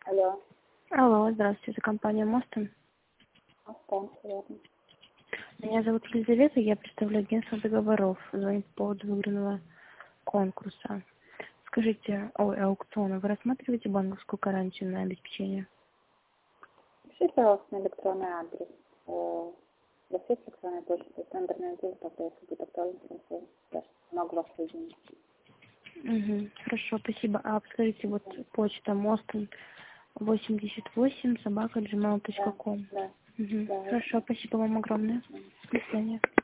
Алло. Алло, здравствуйте, это компания Мостон. Мостон, верно. Меня зовут Елизавета, я представляю агентство договоров. Звоню по поводу выигранного конкурса. Скажите, аукциона, вы рассматриваете банковскую гарантию на обеспечение? Пишите, пожалуйста, на электронный адрес. У вас есть электронная почта, тендерный отдел, тогда если будет актуальна информация, я могу вас соединить. Угу, хорошо, спасибо. А подскажите, вот почта Мостон 88 Да, @gmail.com. да, Угу. да. Хорошо, спасибо вам огромное. До свидания.